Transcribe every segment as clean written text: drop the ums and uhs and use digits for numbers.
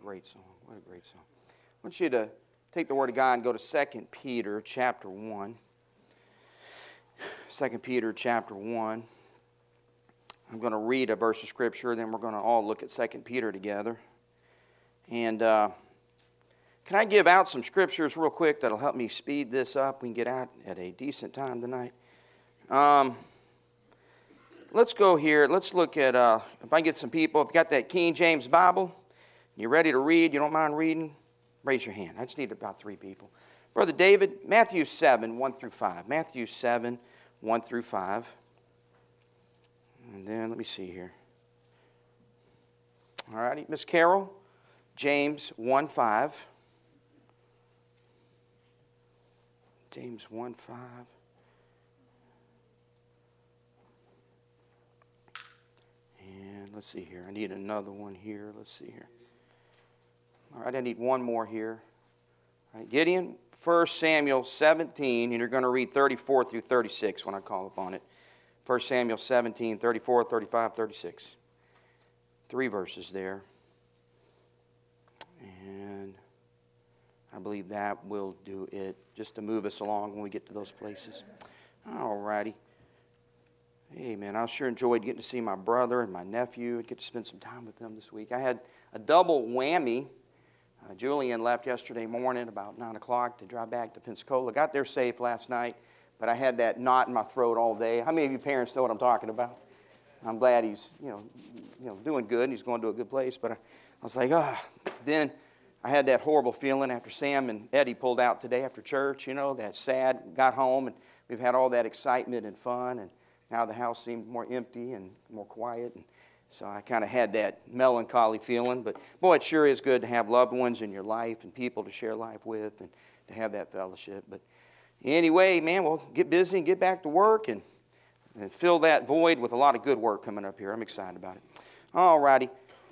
great song. What a great song. I want you to take the Word of God and go to 2 Peter chapter 1. 2 Peter chapter 1. I'm going to read a verse of Scripture, then we're going to all look at 2 Peter together. And can I give out some Scriptures real quick that'll help me speed this up? We can get out at a decent time tonight. Let's go here. Let's look at, if I can get some people, if you got that King James Bible, you're ready to read, you don't mind reading, raise your hand. I just need about 3 people. Brother David, Matthew 7, 1 through 5. Matthew 7, 1 through 5. And then, let me see here. All righty, Miss Carol, James 1, 5. James 1, 5. And let's see here. I need another one here. Let's see here. All right, I need one more here. All right, Gideon, 1 Samuel 17, and you're going to read 34 through 36 when I call upon it. 1 Samuel 17, 34, 35, 36. 3 verses there. And I believe that will do it, just to move us along when we get to those places. All righty. Hey, man, I sure enjoyed getting to see my brother and my nephew and get to spend some time with them this week. I had a double whammy. Julian left yesterday morning about 9 o'clock to drive back to Pensacola. Got there safe last night, but I had that knot in my throat all day. How many of you parents know what I'm talking about? I'm glad he's, doing good and he's going to a good place. But I was like, Then I had that horrible feeling after Sam and Eddie pulled out today after church, that sad. Got home and we've had all that excitement and fun, and now the house seemed more empty and more quiet. And so I kind of had that melancholy feeling. But, boy, it sure is good to have loved ones in your life and people to share life with and to have that fellowship. But anyway, man, we'll get busy and get back to work and fill that void with a lot of good work coming up here. I'm excited about it. All righty.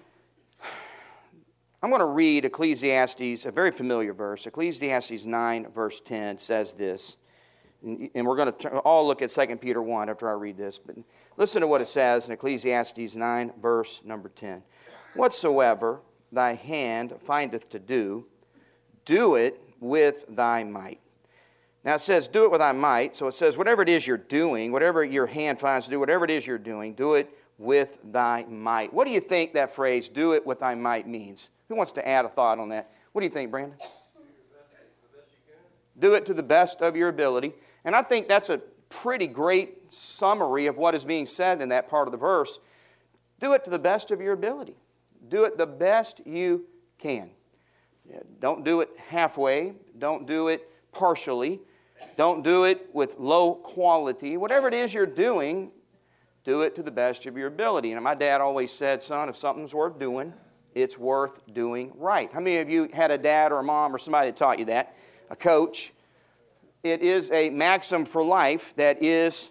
I'm going to read Ecclesiastes, a very familiar verse. Ecclesiastes 9, verse 10 says this. And we're going to all look at 2 Peter 1 after I read this. But listen to what it says in Ecclesiastes 9, verse number 10. Whatsoever thy hand findeth to do, do it with thy might. Now it says, do it with thy might. So it says, whatever it is you're doing, whatever your hand finds to do, whatever it is you're doing, do it with thy might. What do you think that phrase, do it with thy might, means? Who wants to add a thought on that? What do you think, Brandon? Do it to the best of your ability. And I think that's a pretty great summary of what is being said in that part of the verse. Do it to the best of your ability. Do it the best you can. Don't do it halfway. Don't do it partially. Don't do it with low quality. Whatever it is you're doing, do it to the best of your ability. And my dad always said, son, if something's worth doing, it's worth doing right. How many of you had a dad or a mom or somebody that taught you that? A coach? It is a maxim for life that is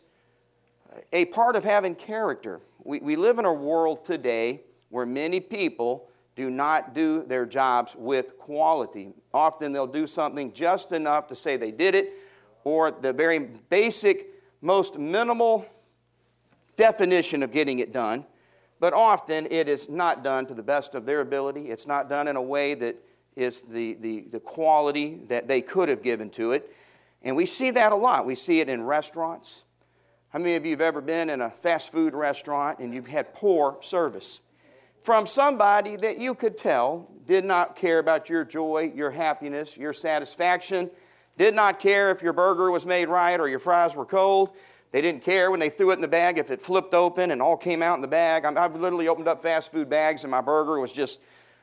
a part of having character. We live in a world today where many people do not do their jobs with quality. Often they'll do something just enough to say they did it, or the very basic, most minimal definition of getting it done. But often it is not done to the best of their ability. It's not done in a way that is the quality that they could have given to it. And we see that a lot. We see it in restaurants. How many of you have ever been in a fast food restaurant and you've had poor service from somebody that you could tell did not care about your joy, your happiness, your satisfaction, did not care if your burger was made right or your fries were cold? They didn't care when they threw it in the bag if it flipped open and all came out in the bag. I've literally opened up fast food bags and my burger was just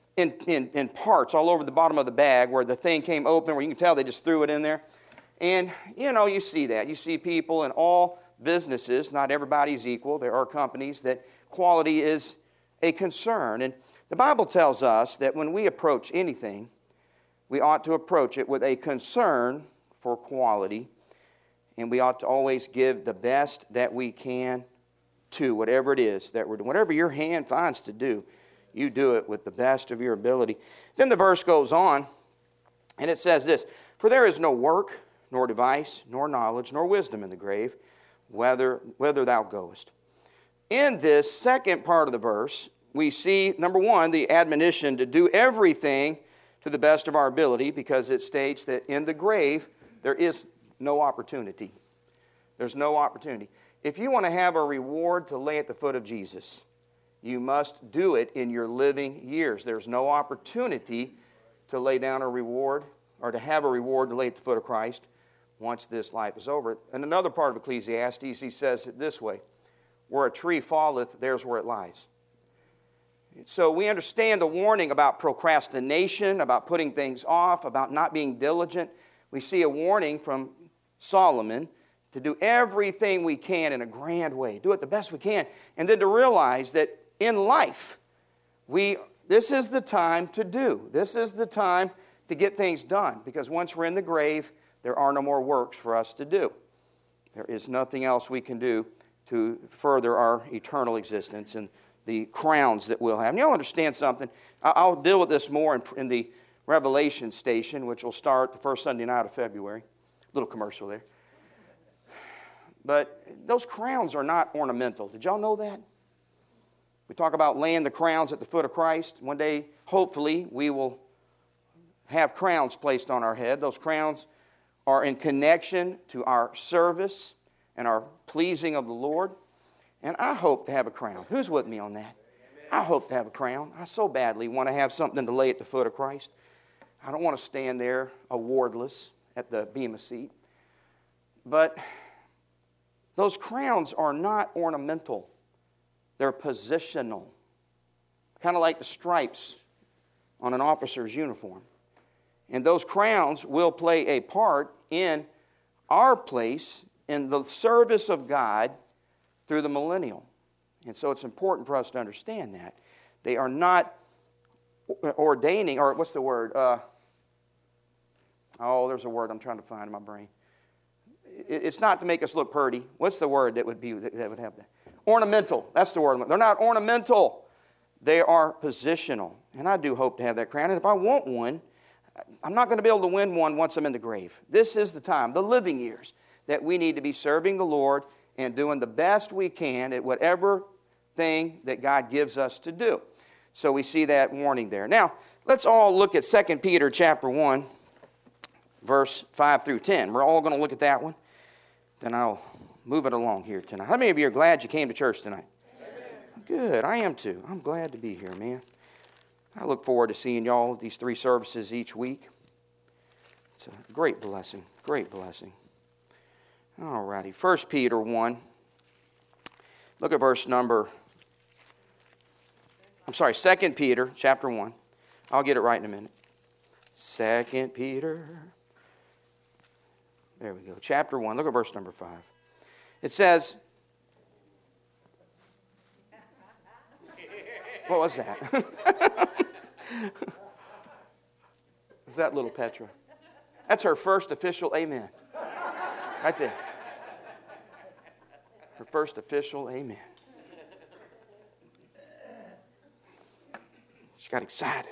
in parts all over the bottom of the bag where the thing came open, where you can tell they just threw it in there. And, you see that. You see people in all businesses. Not everybody's equal. There are companies that quality is a concern. And the Bible tells us that when we approach anything, we ought to approach it with a concern for quality. And we ought to always give the best that we can to whatever it is that we're doing. Whatever your hand finds to do, you do it with the best of your ability. Then the verse goes on, and it says this, for there is no work, nor device, nor knowledge, nor wisdom in the grave, whither thou goest. In this second part of the verse, we see, number one, the admonition to do everything to the best of our ability, because it states that in the grave there is no opportunity. There's no opportunity. If you want to have a reward to lay at the foot of Jesus, you must do it in your living years. There's no opportunity to lay down a reward or to have a reward to lay at the foot of Christ once this life is over. In another part of Ecclesiastes, he says it this way: where a tree falleth, there's where it lies. So we understand the warning about procrastination, about putting things off, about not being diligent. We see a warning from Solomon to do everything we can in a grand way. Do it the best we can. And then to realize that in life, this is the time to do. This is the time to get things done. Because once we're in the grave, there are no more works for us to do. There is nothing else we can do to further our eternal existence and the crowns that we'll have. And you'll understand something. I'll deal with this more in the Revelation station, which will start the first Sunday night of February. Little commercial there. But those crowns are not ornamental. Did y'all know that? We talk about laying the crowns at the foot of Christ. One day, hopefully, we will have crowns placed on our head. Those crowns are in connection to our service and our pleasing of the Lord. And I hope to have a crown. Who's with me on that? I hope to have a crown. I so badly want to have something to lay at the foot of Christ. I don't want to stand there awardless at the bema seat. But those crowns are not ornamental. They're positional. Kind of like the stripes on an officer's uniform. And those crowns will play a part in our place in the service of God through the millennial. And so it's important for us to understand that. They are not ordaining, or what's the word? There's a word I'm trying to find in my brain. It's not to make us look pretty. What's the word that would have that? Ornamental. That's the word. They're not ornamental. They are positional. And I do hope to have that crown. And if I want one, I'm not going to be able to win one once I'm in the grave. This is the time, the living years, that we need to be serving the Lord and doing the best we can at whatever thing that God gives us to do. So we see that warning there. Now, let's all look at 2 Peter chapter 1, verse 5 through 10. We're all going to look at that one. Then I'll move it along here tonight. How many of you are glad you came to church tonight? Amen. Good, I am too. I'm glad to be here, man. I look forward to seeing y'all at these 3 services each week. It's a great blessing, great blessing. All righty, 1 Peter 1. Look at verse number, 2 Peter chapter 1. I'll get it right in a minute. 2 Peter. There we go. Chapter 1. Look at verse number 5. It says, what was that? Is that little Petra? That's her first official amen. Right there. Her first official amen. She got excited.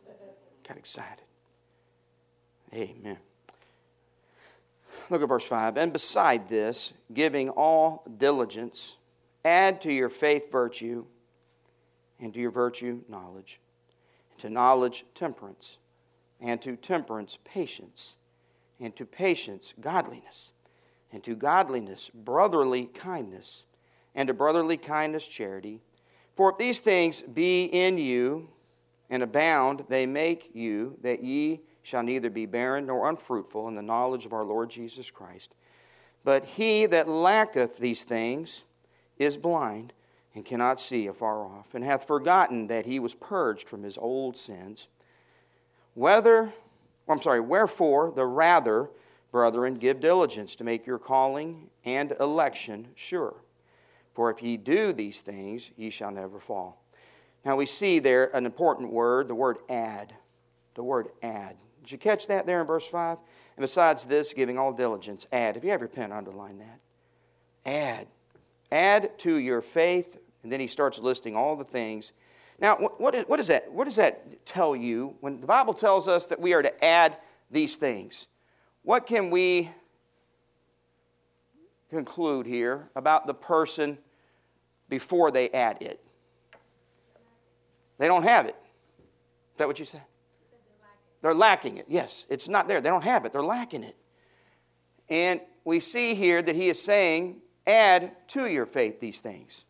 Amen. Look at verse 5. And beside this, giving all diligence, add to your faith virtue, and to your virtue knowledge, and to knowledge temperance, and to temperance patience, and to patience godliness, and to godliness brotherly kindness, and to brotherly kindness charity. For if these things be in you and abound, they make you that ye shall neither be barren nor unfruitful in the knowledge of our Lord Jesus Christ. But he that lacketh these things is blind, and cannot see afar off, and hath forgotten that he was purged from his old sins. Wherefore, the rather, brethren, give diligence to make your calling and election sure. For if ye do these things, ye shall never fall. Now we see there an important word, the word add. The word add. Did you catch that there in verse 5? And besides this, giving all diligence, add. If you have your pen, underline that. Add. Add to your faith. And then he starts listing all the things. Now, what does that tell you? When the Bible tells us that we are to add these things, what can we conclude here about the person before they add it? They don't have it. Is that what you said? They're lacking it. Yes, it's not there. They don't have it. They're lacking it. And we see here that he is saying, add to your faith these things.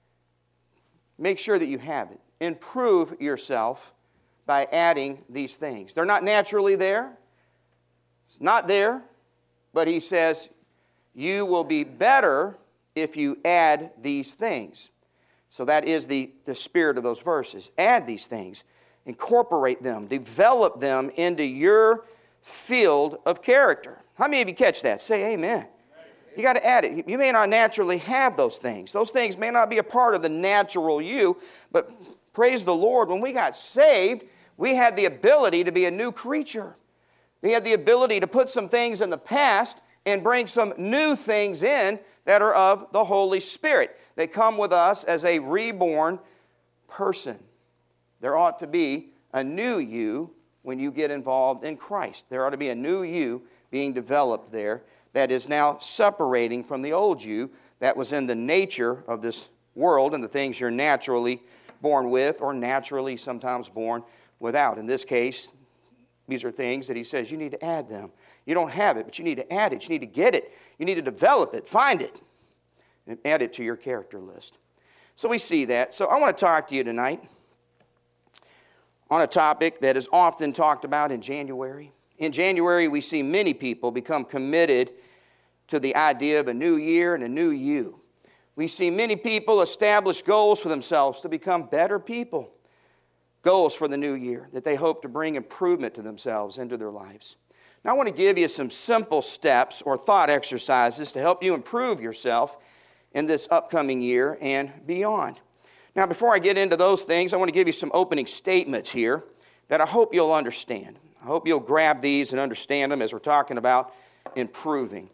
Make sure that you have it. Improve yourself by adding these things. They're not naturally there. It's not there. But he says, you will be better if you add these things. So that is the spirit of those verses. Add these things. Incorporate them. Develop them into your field of character. How many of you catch that? Say amen. You got to add it. You may not naturally have those things. Those things may not be a part of the natural you, but praise the Lord, when we got saved, we had the ability to be a new creature. We had the ability to put some things in the past and bring some new things in that are of the Holy Spirit. They come with us as a reborn person. There ought to be a new you when you get involved in Christ. There ought to be a new you being developed there that is now separating from the old you that was in the nature of this world and the things you're naturally born with or naturally sometimes born without. In this case, these are things that he says you need to add them. You don't have it, but you need to add it. You need to get it. You need to develop it, find it, and add it to your character list. So we see that. So I want to talk to you tonight on a topic that is often talked about in January. In January, we see many people become committed to the idea of a new year and a new you. We see many people establish goals for themselves to become better people. Goals for the new year that they hope to bring improvement to themselves into their lives. Now I want to give you some simple steps or thought exercises to help you improve yourself in this upcoming year and beyond. Now before I get into those things, I want to give you some opening statements here that I hope you'll understand. I hope you'll grab these and understand them as we're talking about improving,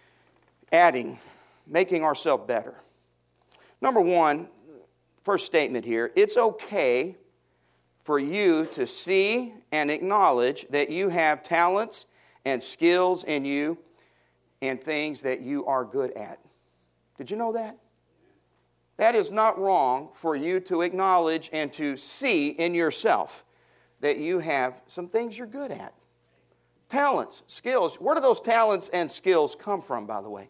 adding, making ourselves better. Number one, first statement here, it's okay for you to see and acknowledge that you have talents and skills in you and things that you are good at. Did you know that? That is not wrong for you to acknowledge and to see in yourself that you have some things you're good at. Talents, skills. Where do those talents and skills come from, by the way?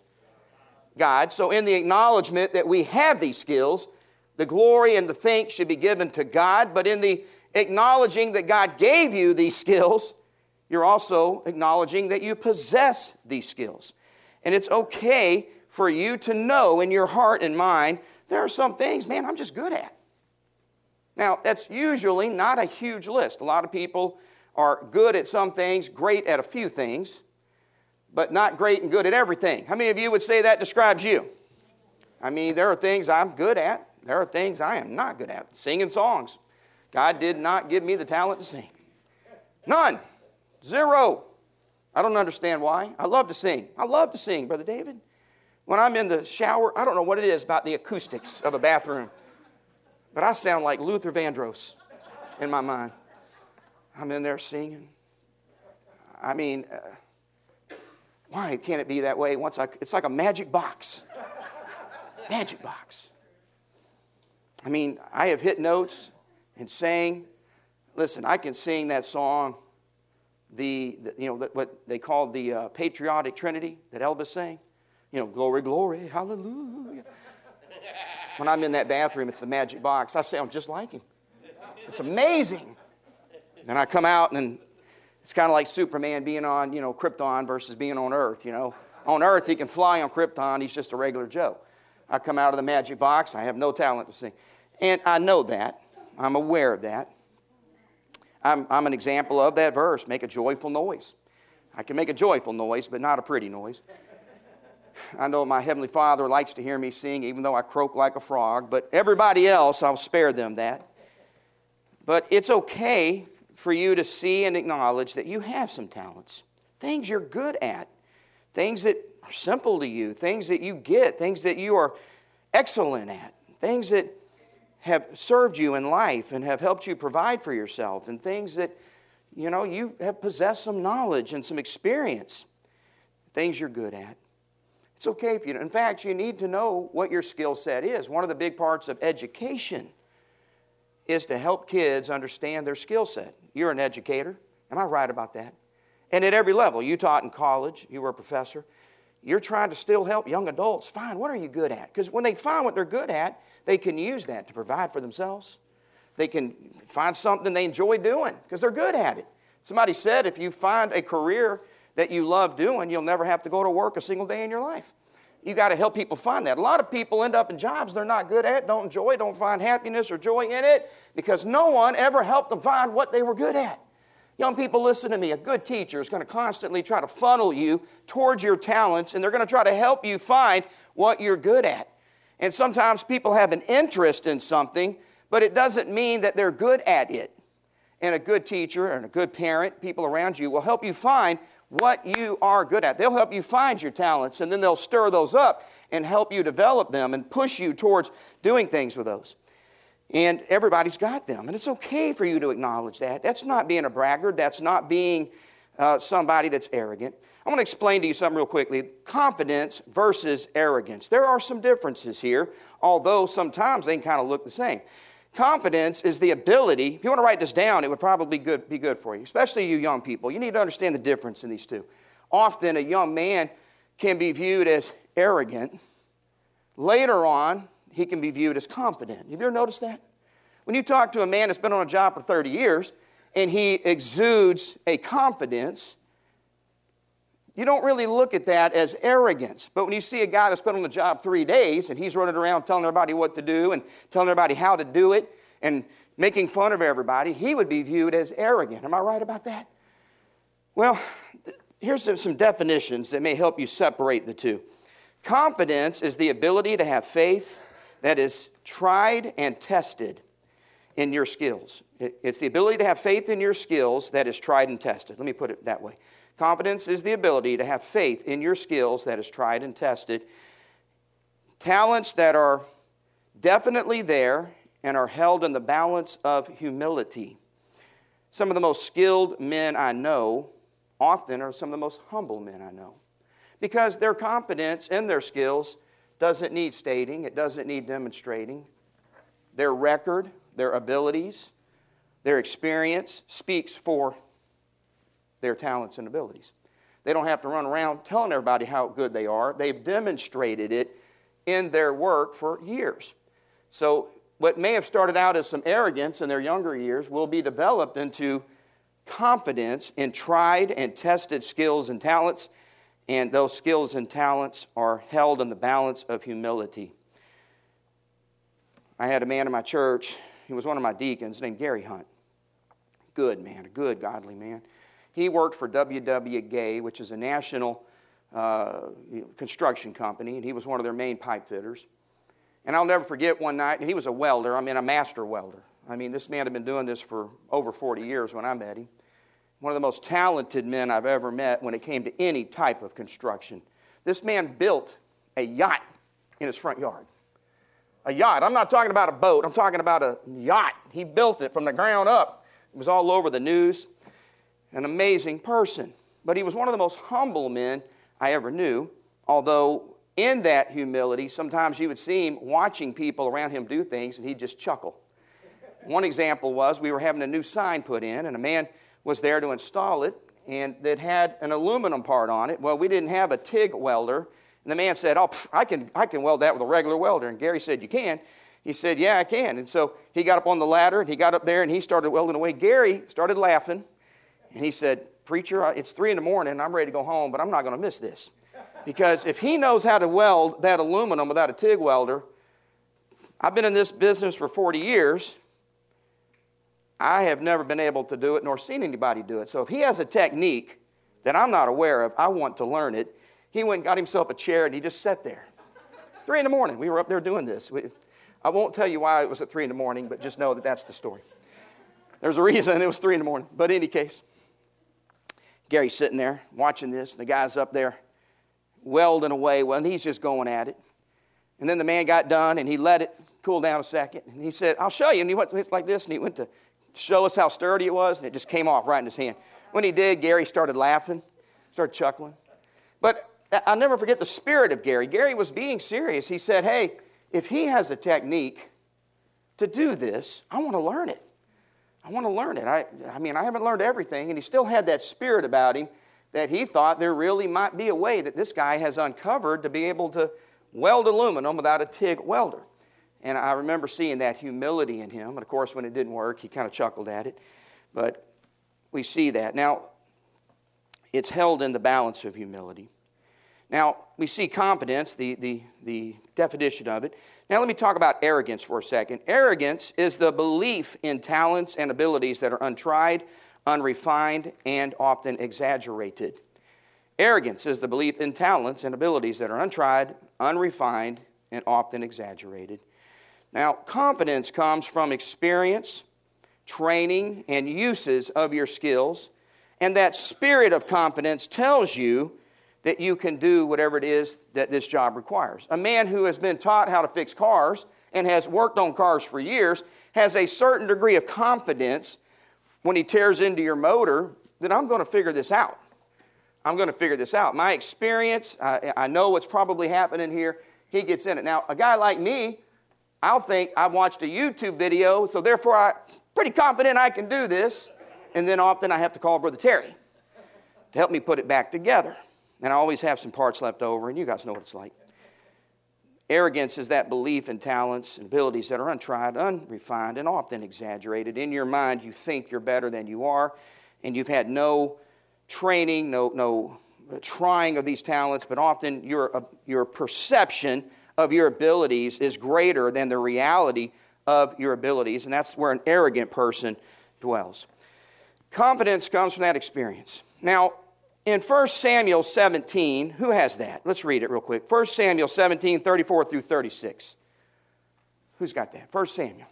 God. So in the acknowledgement that we have these skills, the glory and the thanks should be given to God. But in the acknowledging that God gave you these skills, you're also acknowledging that you possess these skills. And it's okay for you to know in your heart and mind, there are some things, man, I'm just good at. Now, that's usually not a huge list. A lot of people are good at some things, great at a few things, but not great and good at everything. How many of you would say that describes you? I mean, there are things I'm good at. There are things I am not good at. Singing songs. God did not give me the talent to sing. None. Zero. I don't understand why. I love to sing. I love to sing, Brother David. When I'm in the shower, I don't know what it is about the acoustics of a bathroom, but I sound like Luther Vandross in my mind. I'm in there singing. I mean, why can't it be that way? It's like a magic box. Magic box. I mean, I have hit notes and sang. Listen, I can sing that song, what they call the patriotic Trinity that Elvis sang. You know, glory, glory, hallelujah. When I'm in that bathroom, it's the magic box. I sound just like him. It's amazing. And I come out, and it's kind of like Superman being on, Krypton versus being on Earth, On Earth, he can fly. On Krypton, he's just a regular Joe. I come out of the magic box. I have no talent to sing. And I know that. I'm aware of that. I'm an example of that verse. Make a joyful noise. I can make a joyful noise, but not a pretty noise. I know my Heavenly Father likes to hear me sing, even though I croak like a frog. But everybody else, I'll spare them that. But it's okay for you to see and acknowledge that you have some talents. Things you're good at. Things that are simple to you. Things that you get. Things that you are excellent at. Things that have served you in life and have helped you provide for yourself. And things that, you have possessed some knowledge and some experience. Things you're good at. It's okay if you don't. In fact, you need to know what your skill set is. One of the big parts of education is to help kids understand their skill set. You're an educator. Am I right about that? And at every level, you taught in college, you were a professor. You're trying to still help young adults find what are you good at? Because when they find what they're good at, they can use that to provide for themselves. They can find something they enjoy doing because they're good at it. Somebody said if you find a career that you love doing, you'll never have to go to work a single day in your life. You got to help people find that. A lot of people end up in jobs they're not good at, don't enjoy, don't find happiness or joy in it because no one ever helped them find what they were good at. Young people, listen to me. A good teacher is going to constantly try to funnel you towards your talents, and they're going to try to help you find what you're good at. And sometimes people have an interest in something, but it doesn't mean that they're good at it. And a good teacher and a good parent, people around you, will help you find what you are good at. They'll help you find your talents, and then they'll stir those up and help you develop them and push you towards doing things with those. And everybody's got them. And it's okay for you to acknowledge that. That's not being a braggart. That's not being somebody that's arrogant. I want to explain to you something real quickly. Confidence versus arrogance. There are some differences here, although sometimes they can kind of look the same. Confidence is the ability, if you want to write this down, it would probably be good for you, especially you young people. You need to understand the difference in these two. Often a young man can be viewed as arrogant. Later on, he can be viewed as confident. Have you ever noticed that? When you talk to a man that's been on a job for 30 years and he exudes a confidence, you don't really look at that as arrogance. But when you see a guy that's been on the job 3 days and he's running around telling everybody what to do and telling everybody how to do it and making fun of everybody, he would be viewed as arrogant. Am I right about that? Well, here's some definitions that may help you separate the two. Confidence is the ability to have faith that is tried and tested in your skills. It's the ability to have faith in your skills that is tried and tested. Let me put it that way. Confidence is the ability to have faith in your skills that is tried and tested. Talents that are definitely there and are held in the balance of humility. Some of the most skilled men I know often are some of the most humble men I know. Because their confidence in their skills doesn't need stating, it doesn't need demonstrating. Their record, their abilities, their experience speaks for their talents and abilities. They don't have to run around telling everybody how good they are. They've demonstrated it in their work for years. So what may have started out as some arrogance in their younger years will be developed into confidence in tried and tested skills and talents. And those skills and talents are held in the balance of humility. I had a man in my church, he was one of my deacons, named Gary Hunt. Good man, a good, godly man. He worked for W.W. Gay, which is a national construction company, and he was one of their main pipe fitters. And I'll never forget one night, and he was a welder, a master welder. This man had been doing this for over 40 years when I met him. One of the most talented men I've ever met when it came to any type of construction. This man built a yacht in his front yard. A yacht. I'm not talking about a boat. I'm talking about a yacht. He built it from the ground up. It was all over the news. An amazing person. But he was one of the most humble men I ever knew, although in that humility, sometimes you would see him watching people around him do things, and he'd just chuckle. One example was we were having a new sign put in, and a man was there to install it, and it had an aluminum part on it. Well, we didn't have a TIG welder, and the man said, I can weld that with a regular welder. And Gary said, you can? He said, yeah, I can. And so he got up on the ladder, and he got up there, and he started welding away. Gary started laughing, and he said, preacher, it's 3 a.m, and I'm ready to go home, but I'm not going to miss this. Because if he knows how to weld that aluminum without a TIG welder, I've been in this business for 40 years, I have never been able to do it nor seen anybody do it. So if he has a technique that I'm not aware of, I want to learn it. He went and got himself a chair and he just sat there. 3 a.m, we were up there doing this. I won't tell you why it was at 3 a.m, but just know that that's the story. There's a reason it was 3 a.m. But in any case, Gary's sitting there watching this. The guy's up there welding away. Well, and he's just going at it. And then the man got done and he let it cool down a second. And he said, I'll show you. And he went like this and he went to show us how sturdy it was, and it just came off right in his hand. When he did, Gary started laughing, started chuckling. But I'll never forget the spirit of Gary. Gary was being serious. He said, hey, if he has a technique to do this. I want to learn it. I want to learn it. I haven't learned everything. And he still had that spirit about him that he thought there really might be a way that this guy has uncovered to be able to weld aluminum without a TIG welder. And I remember seeing that humility in him. And of course, when it didn't work, he kind of chuckled at it. But we see that. Now, it's held in the balance of humility. Now, we see competence, the definition of it. Now, let me talk about arrogance for a second. Arrogance is the belief in talents and abilities that are untried, unrefined, and often exaggerated. Arrogance is the belief in talents and abilities that are untried, unrefined, and often exaggerated. Now, confidence comes from experience, training, and uses of your skills, and that spirit of confidence tells you that you can do whatever it is that this job requires. A man who has been taught how to fix cars and has worked on cars for years has a certain degree of confidence when he tears into your motor that I'm going to figure this out. I'm going to figure this out. My experience, I know what's probably happening here. He gets in it. Now, a guy like me, I'll think I watched a YouTube video, so therefore I'm pretty confident I can do this. And then often I have to call Brother Terry to help me put it back together. And I always have some parts left over, and you guys know what it's like. Arrogance is that belief in talents and abilities that are untried, unrefined, and often exaggerated. In your mind, you think you're better than you are, and you've had no training, no trying of these talents, but often your perception of your abilities is greater than the reality of your abilities, and that's where an arrogant person dwells. Confidence comes from that experience. Now, in 1 Samuel 17, who has that? Let's read it real quick. 1 Samuel 17, 34 through 36. Who's got that? 1 Samuel.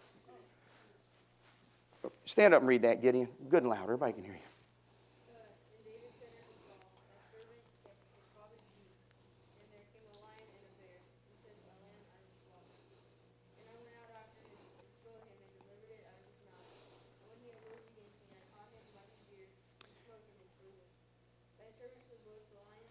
Stand up and read that, Gideon. Good and loud. Everybody can hear you. And David said unto Saul, thy servant kept his father's sheep, and there came a lion and a bear, and said, thy lamb I will slaughter. And I went out after him, and smote him, and delivered it out of his mouth. And when he arose against me, I caught him by his beard, and smote him, and slew him. Thy servant slew both the lion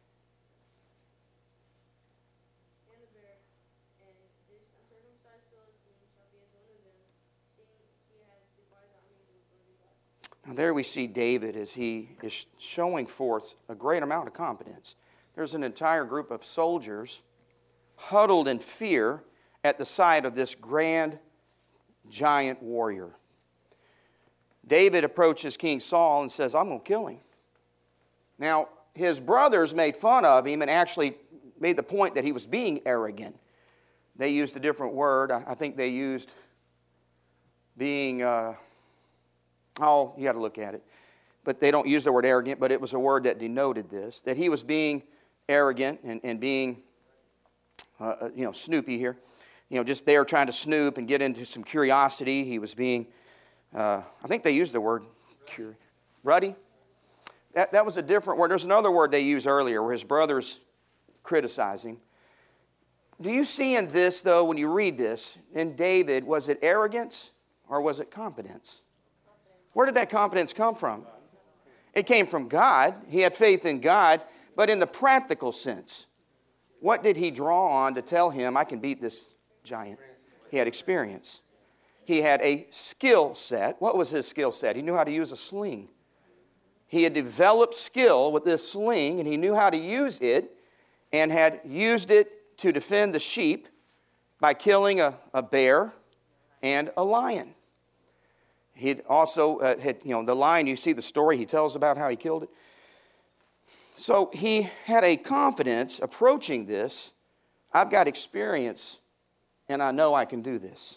and the bear, and this uncircumcised Philistine shall be as one of them, seeing he hath defied the armies of the living God. Now there we see David as he is showing forth a great amount of confidence. There's an entire group of soldiers huddled in fear at the sight of this grand, giant warrior. David approaches King Saul and says, I'm going to kill him. Now, his brothers made fun of him and actually made the point that he was being arrogant. They used a different word. I think they used being, you got to look at it. But they don't use the word arrogant, but it was a word that denoted this, that he was being arrogant and being, snoopy here. Just there trying to snoop and get into some curiosity. He was being, I think they used the word ruddy. That was a different word. There's another word they used earlier where his brothers criticize him. Do you see in this, though, when you read this, in David, was it arrogance or was it confidence? Where did that confidence come from? It came from God. He had faith in God. But in the practical sense, what did he draw on to tell him, I can beat this giant? He had experience. He had a skill set. What was his skill set? He knew how to use a sling. He had developed skill with this sling, and he knew how to use it, and had used it to defend the sheep by killing a bear and a lion. He'd also the lion, you see the story, he tells about how he killed it. So he had a confidence approaching this. I've got experience, and I know I can do this.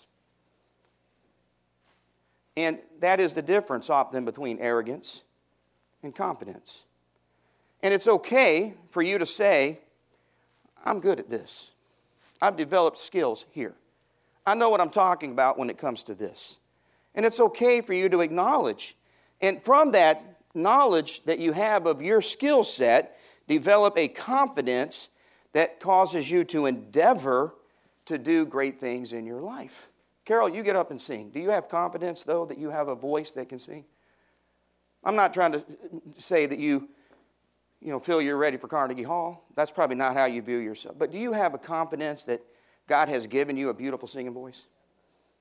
And that is the difference often between arrogance and confidence. And it's okay for you to say, I'm good at this. I've developed skills here. I know what I'm talking about when it comes to this. And it's okay for you to acknowledge. And from that knowledge that you have of your skill set, develop a confidence that causes you to endeavor to do great things in your life. Carol, you get up and sing. Do you have confidence, though, that you have a voice that can sing? I'm not trying to say that you feel you're ready for Carnegie Hall. That's probably not how you view yourself. But do you have a confidence that God has given you a beautiful singing voice?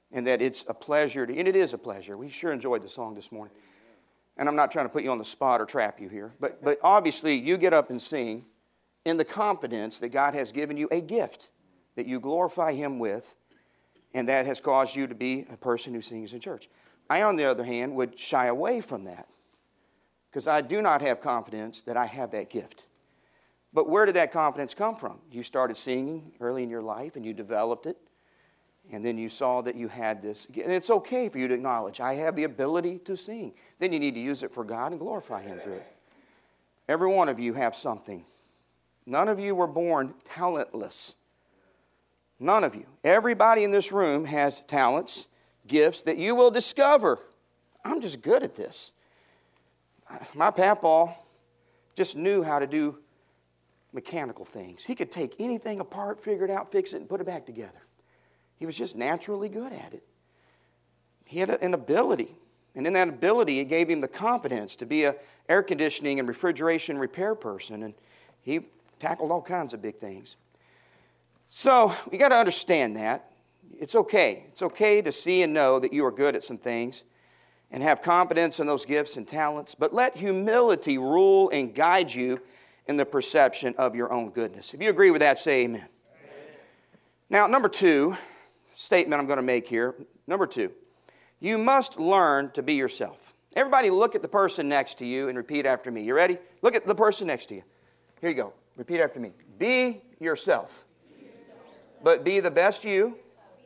and that it's a pleasure, and it is a pleasure. We sure enjoyed the song this morning. And I'm not trying to put you on the spot or trap you here, but obviously you get up and sing in the confidence that God has given you a gift that you glorify Him with, and that has caused you to be a person who sings in church. I, on the other hand, would shy away from that because I do not have confidence that I have that gift. But where did that confidence come from? You started singing early in your life and you developed it, and then you saw that you had this. And it's okay for you to acknowledge, I have the ability to sing. Then you need to use it for God and glorify Him through it. Every one of you have something. None of you were born talentless. None of you. Everybody in this room has talents, gifts that you will discover. I'm just good at this. My papaw just knew how to do mechanical things. He could take anything apart, figure it out, fix it, and put it back together. He was just naturally good at it. He had an ability. And in that ability, it gave him the confidence to be an air conditioning and refrigeration repair person. And he tackled all kinds of big things. So we got to understand that. It's okay. It's okay to see and know that you are good at some things and have confidence in those gifts and talents. But let humility rule and guide you in the perception of your own goodness. If you agree with that, say amen. Now, number two, statement I'm going to make here. Number two, you must learn to be yourself. Everybody look at the person next to you and repeat after me. You ready? Look at the person next to you. Here you go. Repeat after me. Be yourself. But be the best you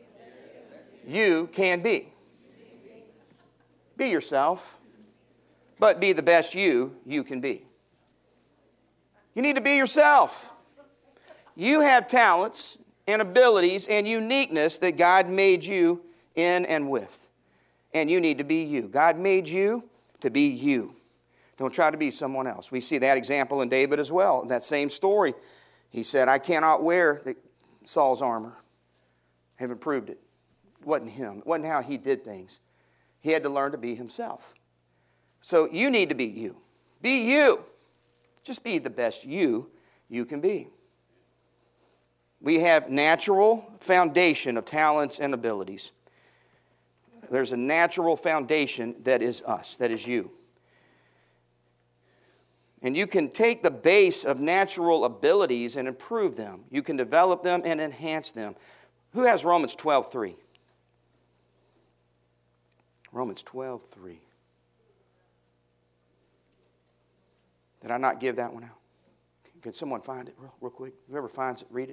can be. Be yourself, but be the best you can be. You need to be yourself. You have talents and abilities and uniqueness that God made you in and with. And you need to be you. God made you to be you. Don't try to be someone else. We see that example in David as well. In that same story, he said, I cannot wear Saul's armor. I haven't proved it. It wasn't him. It wasn't how he did things. He had to learn to be himself. So you need to be you. Be you. Just be the best you can be. We have natural foundation of talents and abilities. There's a natural foundation that is us, that is you. And you can take the base of natural abilities and improve them. You can develop them and enhance them. Who has Romans 12:3? Romans 12:3. Did I not give that one out? Can someone find it real quick? Whoever finds it, read it.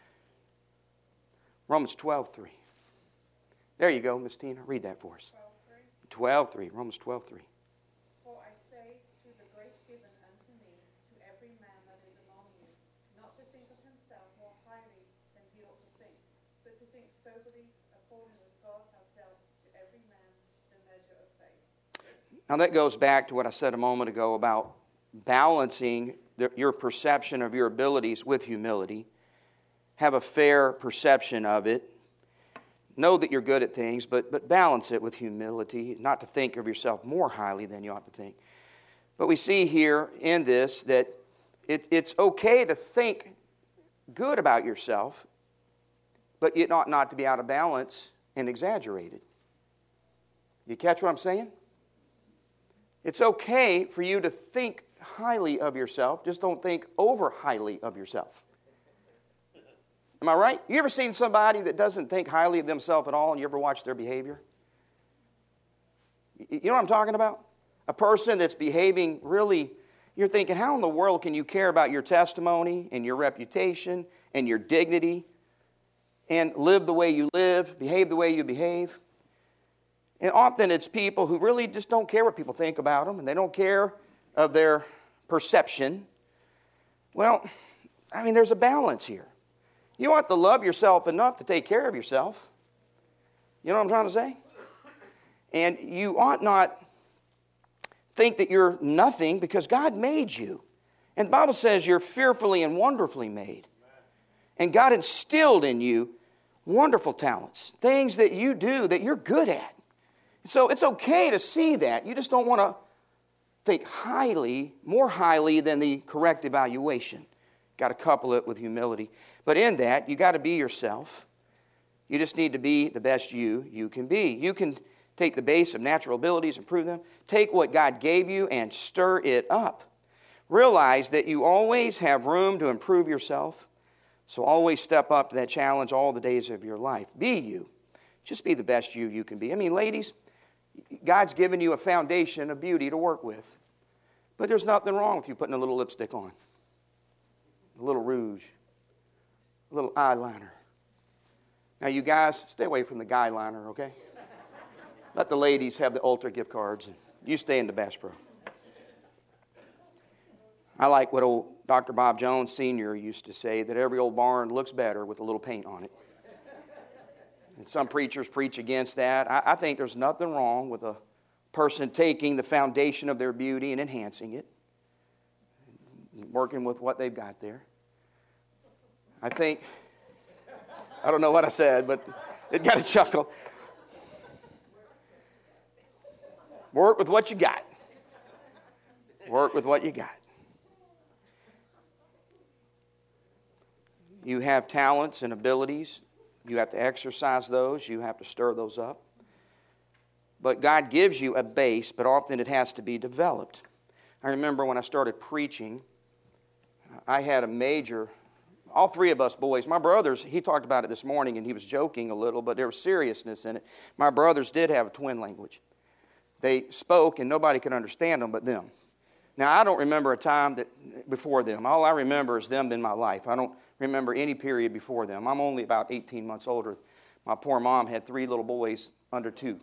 Romans 12:3. There you go, Miss Tina. Read that for us. 12:3. Romans 12:3. For I say, through the grace given unto me, to every man that is among you, not to think of himself more highly than he ought to think, but to think soberly, according as God hath dealt to every man the measure of faith. Now that goes back to what I said a moment ago about balancing your perception of your abilities with humility. Have a fair perception of it. Know that you're good at things, but balance it with humility, not to think of yourself more highly than you ought to think. But we see here in this that it's okay to think good about yourself, but it ought not to be out of balance and exaggerated. You catch what I'm saying? It's okay for you to think highly of yourself, just don't think over highly of yourself. Am I right? You ever seen somebody that doesn't think highly of themselves at all, and you ever watch their behavior? You know what I'm talking about? A person that's behaving really, you're thinking, how in the world can you care about your testimony and your reputation and your dignity and live the way you live, behave the way you behave? And often it's people who really just don't care what people think about them, and they don't care of their perception. Well, I mean, there's a balance here. You ought to love yourself enough to take care of yourself. You know what I'm trying to say? And you ought not think that you're nothing because God made you. And the Bible says you're fearfully and wonderfully made. And God instilled in you wonderful talents, things that you do that you're good at. So it's okay to see that. You just don't want to think highly, more highly than the correct evaluation. Got to couple it with humility. But in that, you got to be yourself. You just need to be the best you can be. You can take the base of natural abilities, improve them. Take what God gave you and stir it up. Realize that you always have room to improve yourself. So always step up to that challenge all the days of your life. Be you. Just be the best you can be. I mean, ladies, God's given you a foundation of beauty to work with. But there's nothing wrong with you putting a little lipstick on, a little rouge, a little eyeliner. Now, you guys, stay away from the guy liner, okay? Let the ladies have the Ulta gift cards, and you stay in the Bass Pro. I like what old Dr. Bob Jones Sr. used to say, that every old barn looks better with a little paint on it. And some preachers preach against that. I think there's nothing wrong with a person taking the foundation of their beauty and enhancing it, working with what they've got there. I don't know what I said, but it got a chuckle. Work with what you got. Work with what you got. You have talents and abilities. You have to exercise those. You have to stir those up. But God gives you a base, but often it has to be developed. I remember when I started preaching, I had a major, all three of us boys, my brothers, he talked about it this morning and he was joking a little, but there was seriousness in it. My brothers did have a twin language. They spoke and nobody could understand them but them. Now, I don't remember a time before them. All I remember is them in my life. I don't remember any period before them. I'm only about 18 months older. My poor mom had 3 little boys under 2.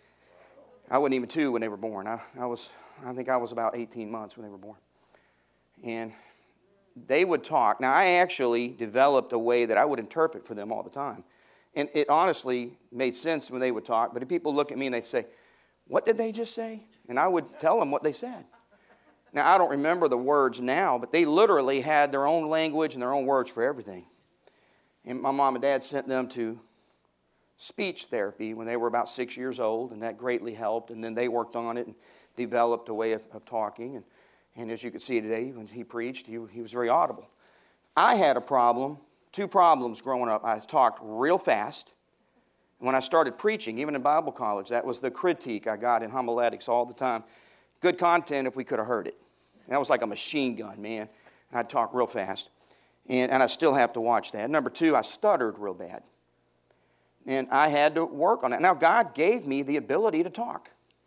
I wasn't even 2 when they were born. I think I was about 18 months when they were born. And they would talk. Now, I actually developed a way that I would interpret for them all the time. And it honestly made sense when they would talk. But if people look at me and they'd say, "What did they just say?" And I would tell them what they said. Now, I don't remember the words now, but they literally had their own language and their own words for everything. And my mom and dad sent them to speech therapy when they were about 6 years old, and that greatly helped. And then they worked on it and developed a way of talking. And as you can see today, when he preached, he was very audible. I had a problem, 2 problems growing up. I talked real fast. And when I started preaching, even in Bible college, that was the critique I got in homiletics all the time. Good content if we could have heard it. And that was like a machine gun, man. I'd talk real fast. And I still have to watch that. Number 2, I stuttered real bad. And I had to work on that. Now, God gave me the ability to talk.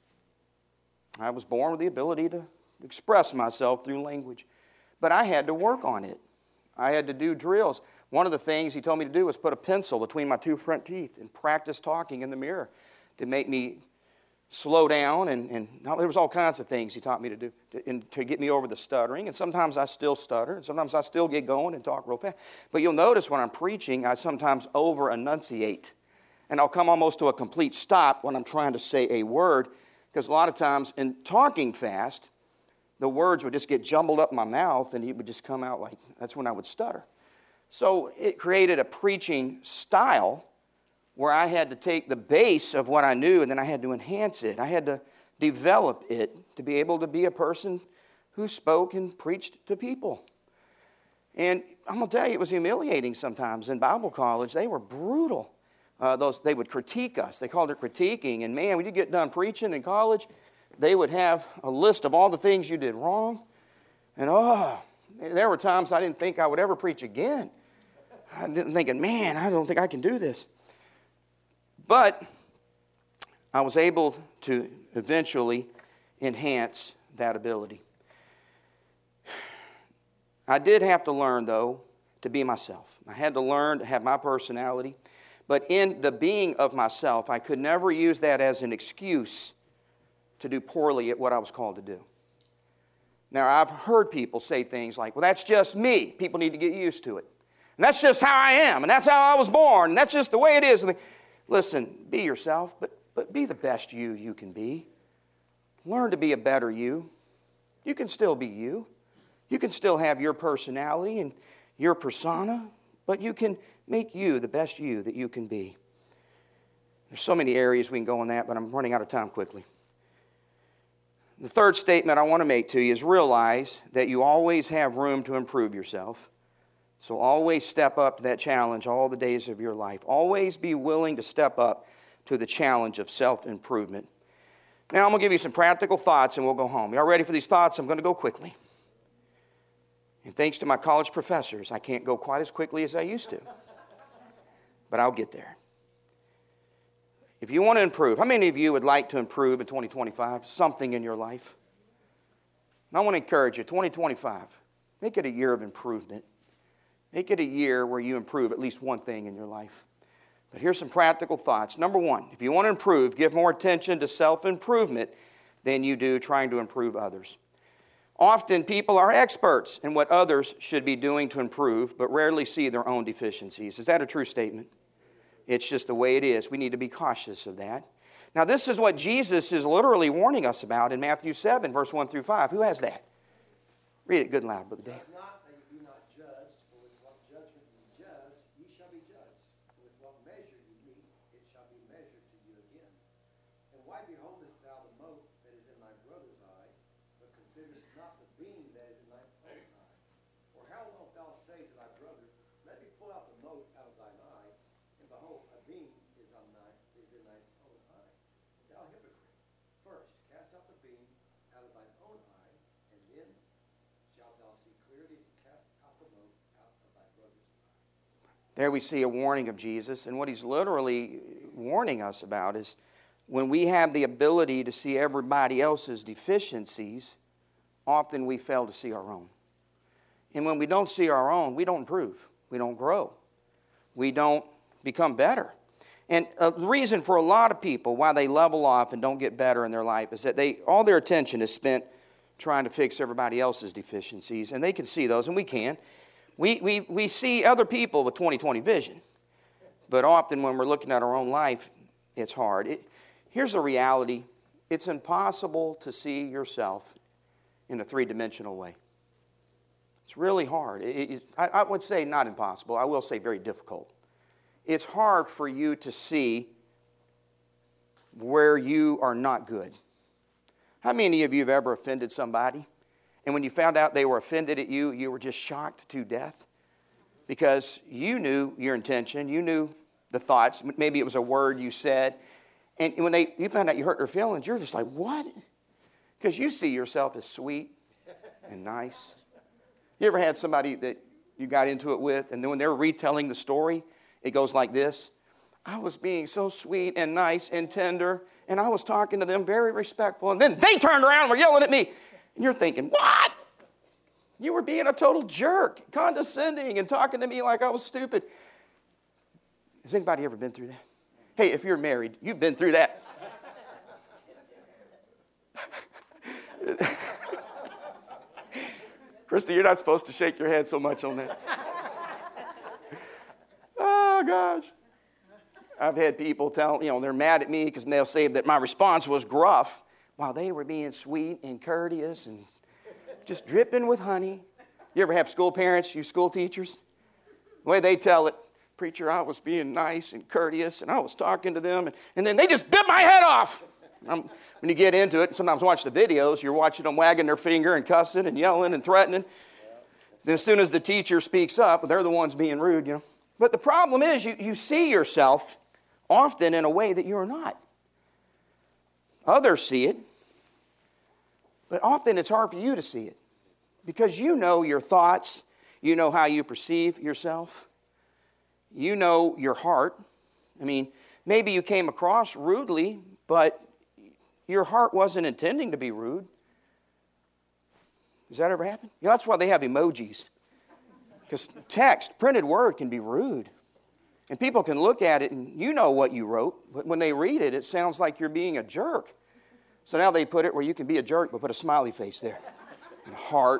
I was born with the ability to express myself through language. But I had to work on it. I had to do drills. One of the things he told me to do was put a pencil between my 2 front teeth and practice talking in the mirror to make me slow down. And there was all kinds of things he taught me to do to get me over the stuttering. And sometimes I still stutter. And sometimes I still get going and talk real fast. But you'll notice when I'm preaching, I sometimes over-enunciate. And I'll come almost to a complete stop when I'm trying to say a word. Because a lot of times in talking fast, the words would just get jumbled up in my mouth and it would just come out like, that's when I would stutter. So it created a preaching style where I had to take the base of what I knew and then I had to enhance it. I had to develop it to be able to be a person who spoke and preached to people. And I'm going to tell you, it was humiliating sometimes. In Bible college, they were brutal. They would critique us. They called it critiquing. And man, when you get done preaching in college, they would have a list of all the things you did wrong. And there were times I didn't think I would ever preach again. I didn't thinking, man, I don't think I can do this. But I was able to eventually enhance that ability. I did have to learn, though, to be myself. I had to learn to have my personality. But in the being of myself, I could never use that as an excuse to do poorly at what I was called to do. Now, I've heard people say things like, well, that's just me. People need to get used to it. And that's just how I am. And that's how I was born. And that's just the way it is. Listen, be yourself, but be the best you can be. Learn to be a better you. You can still be you. You can still have your personality and your persona, but you can make you the best you that you can be. There's so many areas we can go on that, but I'm running out of time quickly. The third statement I want to make to you is realize that you always have room to improve yourself. So always step up to that challenge all the days of your life. Always be willing to step up to the challenge of self-improvement. Now I'm going to give you some practical thoughts and we'll go home. Y'all ready for these thoughts? I'm going to go quickly. And thanks to my college professors, I can't go quite as quickly as I used to. But I'll get there. If you want to improve, how many of you would like to improve in 2025? Something in your life? And I want to encourage you, 2025, make it a year of improvement. Make it a year where you improve at least one thing in your life. But here's some practical thoughts. Number one, if you want to improve, give more attention to self-improvement than you do trying to improve others. Often people are experts in what others should be doing to improve, but rarely see their own deficiencies. Is that a true statement? It's just the way it is. We need to be cautious of that. Now this is what Jesus is literally warning us about in Matthew 7, verse 1 through 5. Who has that? Read it good and loud, Brother Dave. Not that you be not judged, for with what judgment you judge, ye shall be judged. For with what measure you meet, it shall be measured to you again. And why beholdest thou the mote that is in thy brother's eye, but considerest not the beam that is in thy own eye? Or how wilt thou say to thy brother, let me pull out the mote out of thine eye, and behold, a beam is in thine own eye? Thou hypocrite, first cast out the beam out of thine own eye, and then shalt thou see clearly to cast out the mote out of thy brother's eye. There we see a warning of Jesus, and what he's literally warning us about is when we have the ability to see everybody else's deficiencies, often we fail to see our own. And when we don't see our own, we don't improve. We don't grow. We don't become better. And the reason for a lot of people why they level off and don't get better in their life is that all their attention is spent trying to fix everybody else's deficiencies, and they can see those, and we can. We see other people with 20/20 vision, but often when we're looking at our own life, it's hard. Here's the reality. It's impossible to see yourself in a three-dimensional way. It's really hard. I would say not impossible. I will say very difficult. It's hard for you to see where you are not good. How many of you have ever offended somebody? And when you found out they were offended at you, you were just shocked to death? Because you knew your intention. You knew the thoughts. Maybe it was a word you said. And when you found out you hurt their feelings, you're just like, what? Because you see yourself as sweet and nice. You ever had somebody that you got into it with, and then when they're retelling the story, it goes like this: I was being so sweet and nice and tender, and I was talking to them very respectful, and then they turned around and were yelling at me. And you're thinking, what? You were being a total jerk, condescending, and talking to me like I was stupid. Has anybody ever been through that? Hey, if you're married, you've been through that. Christy, you're not supposed to shake your head so much on that. Oh, gosh. I've had people tell, they're mad at me because they'll say that my response was gruff while they were being sweet and courteous and just dripping with honey. You ever have school parents, you school teachers? The way they tell it, preacher, I was being nice and courteous and I was talking to them and then they just bit my head off. When you get into it, sometimes watch the videos, you're watching them wagging their finger and cussing and yelling and threatening. Then as soon as the teacher speaks up, they're the ones being rude, But the problem is you see yourself often in a way that you're not. Others see it, but often it's hard for you to see it because you know your thoughts, you know how you perceive yourself, you know your heart. I mean, maybe you came across rudely, but your heart wasn't intending to be rude. Does that ever happen? That's why they have emojis. Because text, printed word can be rude. And people can look at it and you know what you wrote, but when they read it, it sounds like you're being a jerk. So now they put it where you can be a jerk, but put a smiley face there. And a heart.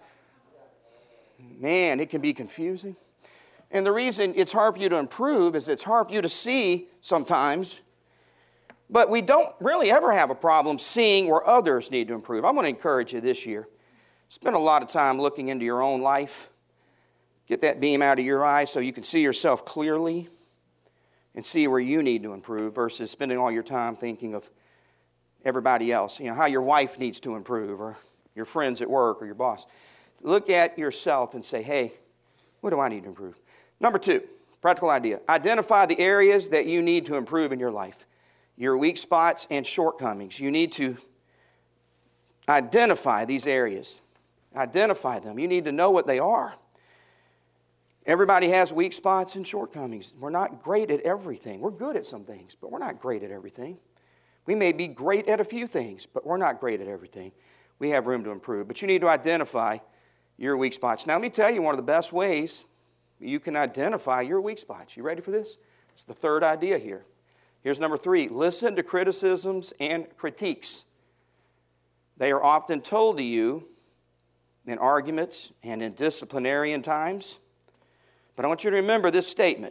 Man, it can be confusing. And the reason it's hard for you to improve is it's hard for you to see sometimes. But we don't really ever have a problem seeing where others need to improve. I'm going to encourage you this year. Spend a lot of time looking into your own life. Get that beam out of your eye so you can see yourself clearly and see where you need to improve versus spending all your time thinking of everybody else. How your wife needs to improve or your friends at work or your boss. Look at yourself and say, hey, What do I need to improve? Number 2, practical idea. Identify the areas that you need to improve in your life. Your weak spots and shortcomings. You need to identify these areas. Identify them. You need to know what they are. Everybody has weak spots and shortcomings. We're not great at everything. We're good at some things, but we're not great at everything. We may be great at a few things, but we're not great at everything. We have room to improve. But you need to identify your weak spots. Now, let me tell you one of the best ways you can identify your weak spots. You ready for this? It's the third idea here. Here's number 3. Listen to criticisms and critiques. They are often told to you in arguments and in disciplinarian times. But I want you to remember this statement.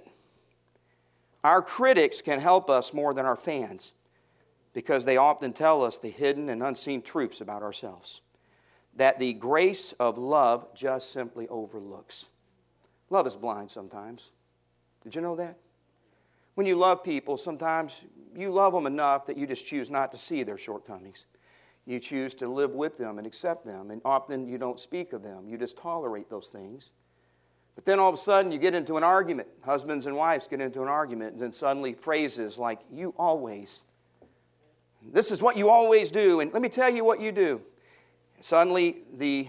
Our critics can help us more than our fans because they often tell us the hidden and unseen truths about ourselves that the grace of love just simply overlooks. Love is blind sometimes. Did you know that? When you love people, sometimes you love them enough that you just choose not to see their shortcomings. You choose to live with them and accept them, and often you don't speak of them. You just tolerate those things. But then all of a sudden you get into an argument. Husbands and wives get into an argument, and then suddenly phrases like, you always. This is what you always do, and let me tell you what you do. Suddenly the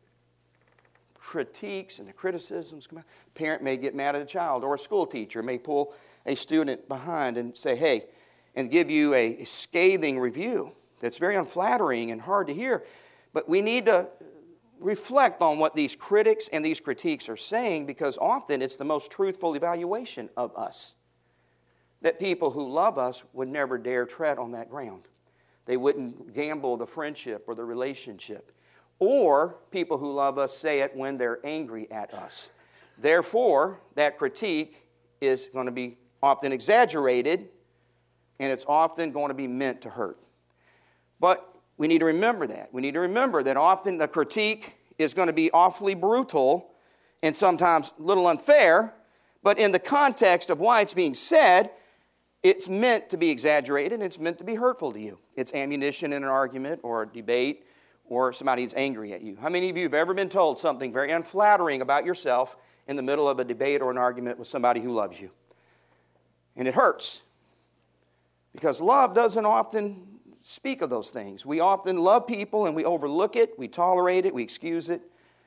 critiques and the criticisms come out. A parent may get mad at a child, or a school teacher may pull a student behind and say, hey, and give you a scathing review that's very unflattering and hard to hear. But we need to reflect on what these critics and these critiques are saying, because often it's the most truthful evaluation of us. That people who love us would never dare tread on that ground. They wouldn't gamble the friendship or the relationship. Or people who love us say it when they're angry at us. Therefore, that critique is going to be often exaggerated, and it's often going to be meant to hurt. But we need to remember that. We need to remember that often the critique is going to be awfully brutal and sometimes a little unfair, but in the context of why it's being said, it's meant to be exaggerated and it's meant to be hurtful to you. It's ammunition in an argument or a debate, or somebody's angry at you. How many of you have ever been told something very unflattering about yourself in the middle of a debate or an argument with somebody who loves you? And it hurts. Because love doesn't often speak of those things. We often love people and we overlook it, we tolerate it, we excuse it.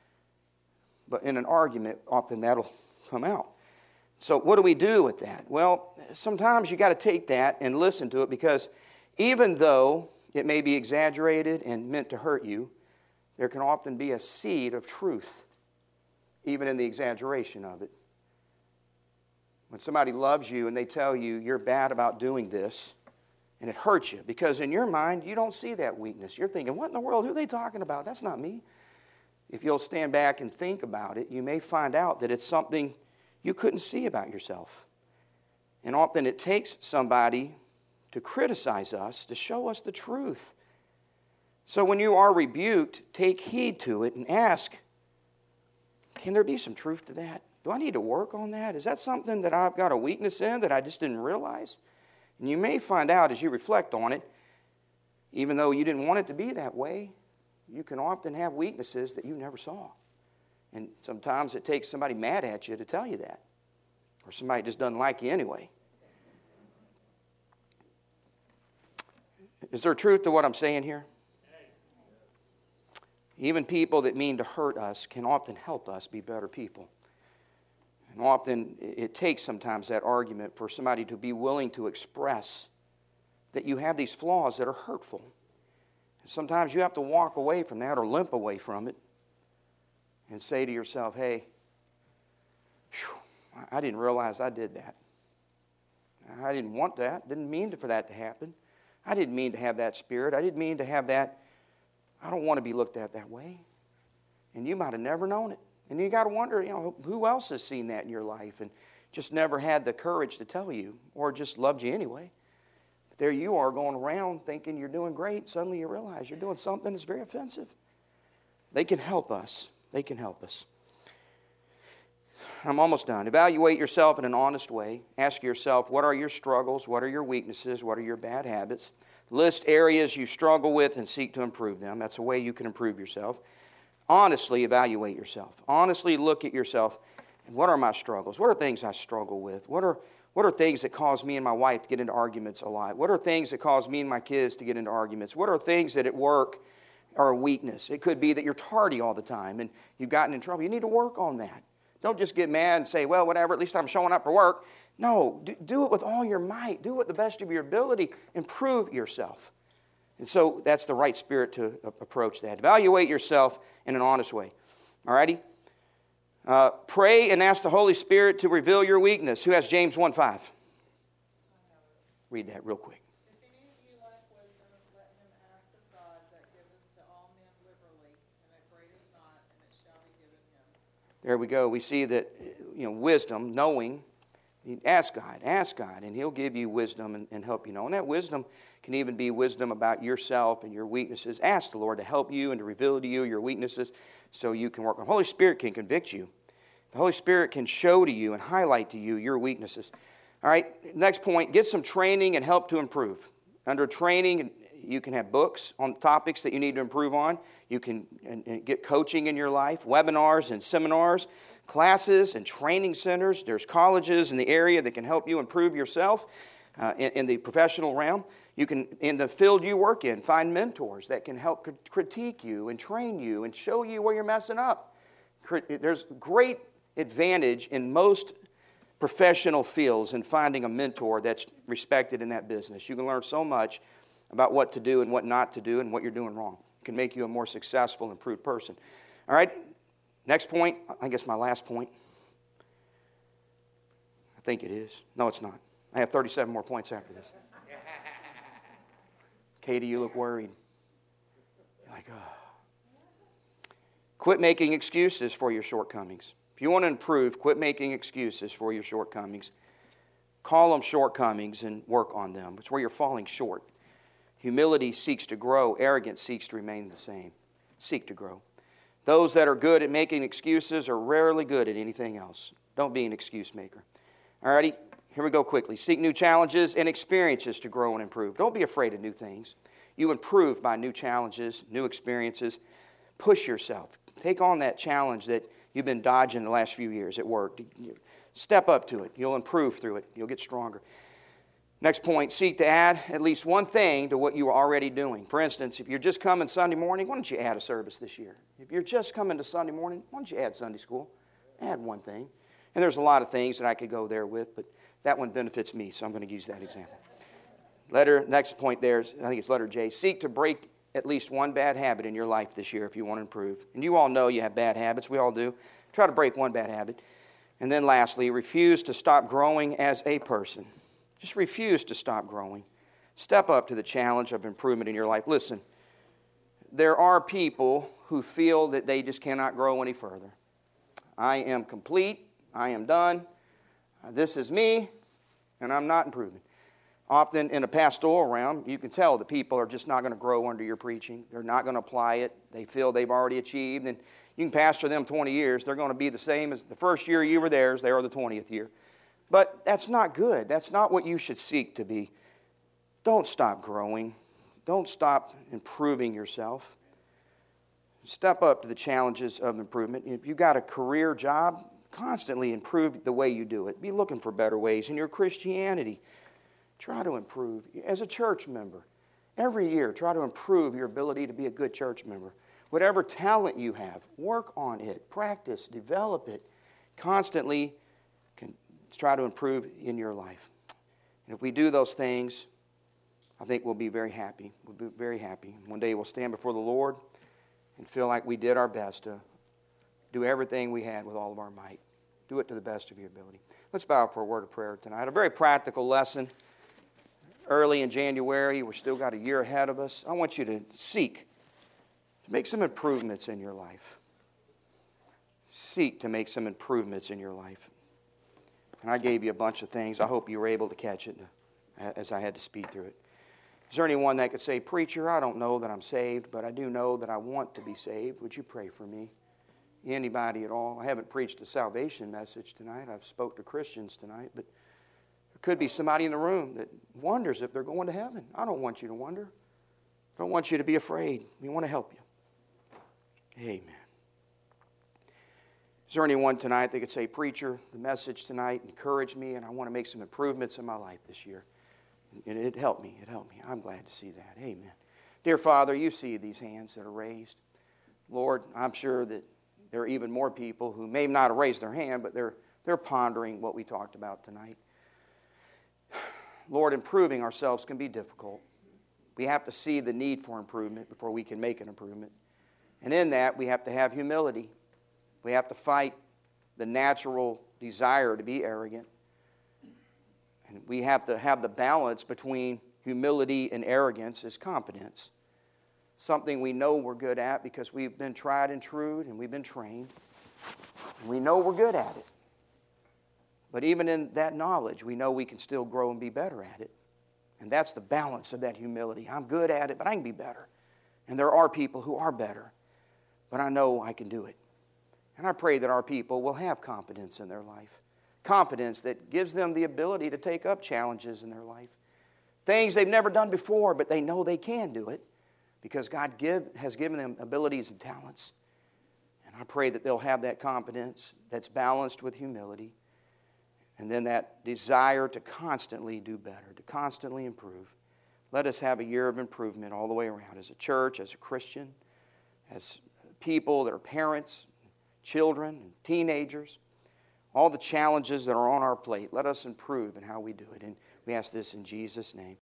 But in an argument, often that'll come out. So what do we do with that? Well, sometimes you got to take that and listen to it, because even though it may be exaggerated and meant to hurt you, there can often be a seed of truth, even in the exaggeration of it. When somebody loves you and they tell you you're bad about doing this, and it hurts you, because in your mind, you don't see that weakness. You're thinking, what in the world? Who are they talking about? That's not me. If you'll stand back and think about it, you may find out that it's something you couldn't see about yourself. And often it takes somebody to criticize us, to show us the truth. So when you are rebuked, take heed to it and ask, can there be some truth to that? Do I need to work on that? Is that something that I've got a weakness in that I just didn't realize? And you may find out as you reflect on it, even though you didn't want it to be that way, you can often have weaknesses that you never saw. And sometimes it takes somebody mad at you to tell you that, or somebody just doesn't like you anyway. Is there truth to what I'm saying here? Even people that mean to hurt us can often help us be better people. And often it takes sometimes that argument for somebody to be willing to express that you have these flaws that are hurtful. And sometimes you have to walk away from that or limp away from it and say to yourself, hey, I didn't realize I did that. I didn't want that. Didn't mean for that to happen. I didn't mean to have that spirit. I didn't mean to have that. I don't want to be looked at that way. And you might have never known it. And you got to wonder, who else has seen that in your life and just never had the courage to tell you, or just loved you anyway. But there you are going around thinking you're doing great. Suddenly you realize you're doing something that's very offensive. They can help us. They can help us. I'm almost done. Evaluate yourself in an honest way. Ask yourself, what are your struggles? What are your weaknesses? What are your bad habits? List areas you struggle with and seek to improve them. That's a way you can improve yourself. Honestly evaluate yourself. Honestly look at yourself And what are my struggles? What are things I struggle with? What are things that cause me and my wife to get into arguments a lot? What are things that cause me and my kids to get into arguments? What are things that at work are a weakness? It could be that you're tardy all the time and you've gotten in trouble. You need to work on that. Don't just get mad and say, well, whatever, at least I'm showing up for work. No, do it with all your might. Do it the best of your ability. Improve yourself. And so that's the right spirit to approach that. Evaluate yourself in an honest way. All righty? Pray and ask the Holy Spirit to reveal your weakness. Who has James 1:5? Read that real quick. If any of you lack wisdom, let him ask of God that giveth to all men liberally, and upbraideth not, and it shall be given him. There we go. We see that, wisdom, knowing. Ask God, and He'll give you wisdom and help you know. And that wisdom can even be wisdom about yourself and your weaknesses. Ask the Lord to help you and to reveal to you your weaknesses so you can work on. The Holy Spirit can convict you. The Holy Spirit can show to you and highlight to you your weaknesses. All right, next point, get some training and help to improve. Under training, you can have books on topics that you need to improve on. You can get coaching in your life, webinars and seminars, classes and training centers. There's colleges in the area that can help you improve yourself in the professional realm. You can, in the field you work in, find mentors that can help critique you and train you and show you where you're messing up. There's great advantage in most professional fields in finding a mentor that's respected in that business. You can learn so much about what to do and what not to do and what you're doing wrong. It can make you a more successful, improved person. All right? Next point, I guess my last point. I think it is. No, it's not. I have 37 more points after this. Katie, you look worried. You're like, oh. Quit making excuses for your shortcomings. If you want to improve, quit making excuses for your shortcomings. Call them shortcomings and work on them. It's where you're falling short. Humility seeks to grow. Arrogance seeks to remain the same. Seek to grow. Those that are good at making excuses are rarely good at anything else. Don't be an excuse maker. All righty, here we go quickly. Seek new challenges and experiences to grow and improve. Don't be afraid of new things. You improve by new challenges, new experiences. Push yourself. Take on that challenge that you've been dodging the last few years at work. Step up to it. You'll improve through it. You'll get stronger. Next point, seek to add at least one thing to what you are already doing. For instance, if you're just coming Sunday morning, why don't you add a service this year? If you're just coming to Sunday morning, why don't you add Sunday school? Add one thing. And there's a lot of things that I could go there with, but that one benefits me, so I'm going to use that example. Next point there, I think it's letter J. Seek to break at least one bad habit in your life this year if you want to improve. And you all know you have bad habits. We all do. Try to break one bad habit. And then lastly, refuse to stop growing as a person. Just refuse to stop growing. Step up to the challenge of improvement in your life. Listen, there are people who feel that they just cannot grow any further. I am complete. I am done. This is me, and I'm not improving. Often in a pastoral realm, you can tell that people are just not going to grow under your preaching. They're not going to apply it. They feel they've already achieved. And you can pastor them 20 years. They're going to be the same as the first year you were there as they are the 20th year. But that's not good. That's not what you should seek to be. Don't stop growing. Don't stop improving yourself. Step up to the challenges of improvement. If you've got a career job, constantly improve the way you do it. Be looking for better ways. In your Christianity, try to improve. As a church member, every year, try to improve your ability to be a good church member. Whatever talent you have, work on it. Practice, develop it. Constantly try to improve in your life. And if we do those things, I think we'll be very happy. We'll be very happy. One day we'll stand before the Lord and feel like we did our best to do everything we had with all of our might. Do it to the best of your ability. Let's bow for a word of prayer tonight. A very practical lesson. Early in January, we've still got a year ahead of us. I want you to seek to make some improvements in your life. Seek to make some improvements in your life. And I gave you a bunch of things. I hope you were able to catch it as I had to speed through it. Is there anyone that could say, Preacher, I don't know that I'm saved, but I do know that I want to be saved. Would you pray for me? Anybody at all? I haven't preached a salvation message tonight. I've spoke to Christians tonight, but there could be somebody in the room that wonders if they're going to heaven. I don't want you to wonder. I don't want you to be afraid. We want to help you. Amen. Is there anyone tonight that could say, preacher, the message tonight encouraged me and I want to make some improvements in my life this year? And it helped me. It helped me. I'm glad to see that. Amen. Dear Father, you see these hands that are raised. Lord, I'm sure that there are even more people who may not have raised their hand, but they're pondering what we talked about tonight. Lord, improving ourselves can be difficult. We have to see the need for improvement before we can make an improvement. And in that, we have to have humility. We have to fight the natural desire to be arrogant. And we have to have the balance between humility and arrogance as competence. Something we know we're good at because we've been tried and true and we've been trained. And we know we're good at it. But even in that knowledge, we know we can still grow and be better at it. And that's the balance of that humility. I'm good at it, but I can be better. And there are people who are better, but I know I can do it. And I pray that our people will have confidence in their life. Confidence that gives them the ability to take up challenges in their life. Things they've never done before, but they know they can do it because God has given them abilities and talents. And I pray that they'll have that confidence that's balanced with humility. And then that desire to constantly do better, to constantly improve. Let us have a year of improvement all the way around as a church, as a Christian, as people that are parents, children, and teenagers. All the challenges that are on our plate, let us improve in how we do it. And we ask this in Jesus' name.